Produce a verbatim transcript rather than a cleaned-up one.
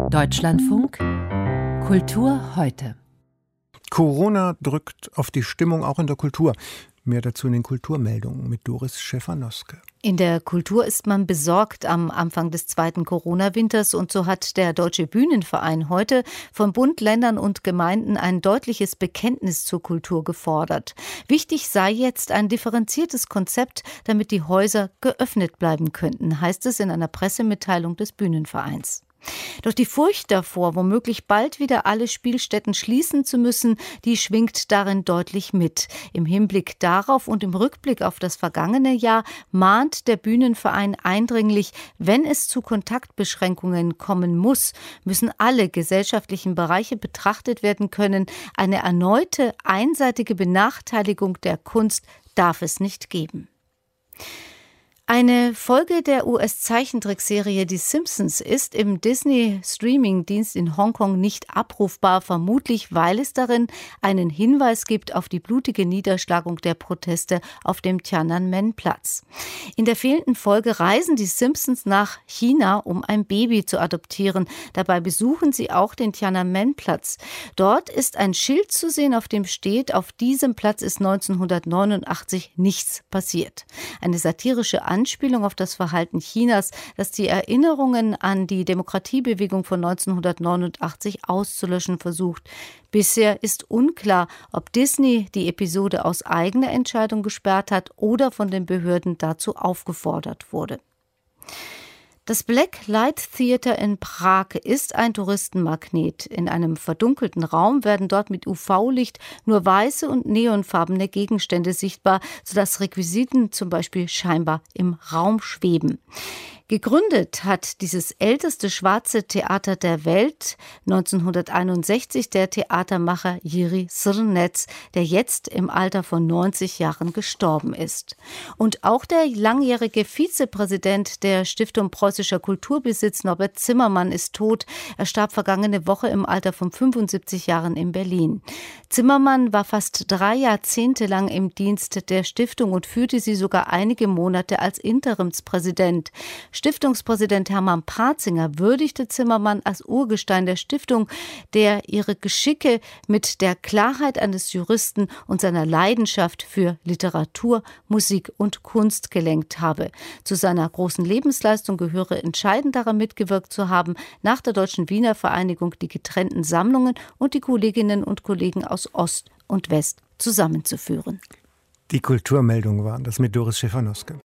Deutschlandfunk Kultur heute. Corona drückt auf die Stimmung auch in der Kultur. Mehr dazu in den Kulturmeldungen mit Doris Schäfer-Noske. In der Kultur ist man besorgt am Anfang des zweiten Corona-Winters und so hat der Deutsche Bühnenverein heute von Bund, Ländern und Gemeinden ein deutliches Bekenntnis zur Kultur gefordert. Wichtig sei jetzt ein differenziertes Konzept, damit die Häuser geöffnet bleiben könnten, heißt es in einer Pressemitteilung des Bühnenvereins. Doch die Furcht davor, womöglich bald wieder alle Spielstätten schließen zu müssen, die schwingt darin deutlich mit. Im Hinblick darauf und im Rückblick auf das vergangene Jahr mahnt der Bühnenverein eindringlich, wenn es zu Kontaktbeschränkungen kommen muss, müssen alle gesellschaftlichen Bereiche betrachtet werden können. Eine erneute einseitige Benachteiligung der Kunst darf es nicht geben. Eine Folge der U S-Zeichentrickserie Die Simpsons ist im Disney-Streaming-Dienst in Hongkong nicht abrufbar, vermutlich weil es darin einen Hinweis gibt auf die blutige Niederschlagung der Proteste auf dem Tiananmen-Platz. In der fehlenden Folge reisen die Simpsons nach China, um ein Baby zu adoptieren. Dabei besuchen sie auch den Tiananmen-Platz. Dort ist ein Schild zu sehen, auf dem steht, auf diesem Platz ist neunzehnhundertneunundachtzig nichts passiert. Eine satirische Anspielung auf das Verhalten Chinas, das die Erinnerungen an die Demokratiebewegung von neunzehnhundertneunundachtzig auszulöschen versucht. Bisher ist unklar, ob Disney die Episode aus eigener Entscheidung gesperrt hat oder von den Behörden dazu aufgefordert wurde. Das Black Light Theater in Prag ist ein Touristenmagnet. In einem verdunkelten Raum werden dort mit U V-Licht nur weiße und neonfarbene Gegenstände sichtbar, sodass Requisiten zum Beispiel scheinbar im Raum schweben. Gegründet hat dieses älteste schwarze Theater der Welt neunzehnhunderteinundsechzig der Theatermacher Jiří Srnec, der jetzt im Alter von neunzig Jahren gestorben ist. Und auch der langjährige Vizepräsident der Stiftung Preußischer Kulturbesitz, Norbert Zimmermann, ist tot. Er starb vergangene Woche im Alter von fünfundsiebzig Jahren in Berlin. Zimmermann war fast drei Jahrzehnte lang im Dienst der Stiftung und führte sie sogar einige Monate als Interimspräsident. Stiftungspräsident Hermann Parzinger würdigte Zimmermann als Urgestein der Stiftung, der ihre Geschicke mit der Klarheit eines Juristen und seiner Leidenschaft für Literatur, Musik und Kunst gelenkt habe. Zu seiner großen Lebensleistung gehöre entscheidend daran mitgewirkt zu haben, nach der Deutschen Wiener Vereinigung die getrennten Sammlungen und die Kolleginnen und Kollegen aus Ost und West zusammenzuführen. Die Kulturmeldungen waren das mit Doris Schäfer-Noske.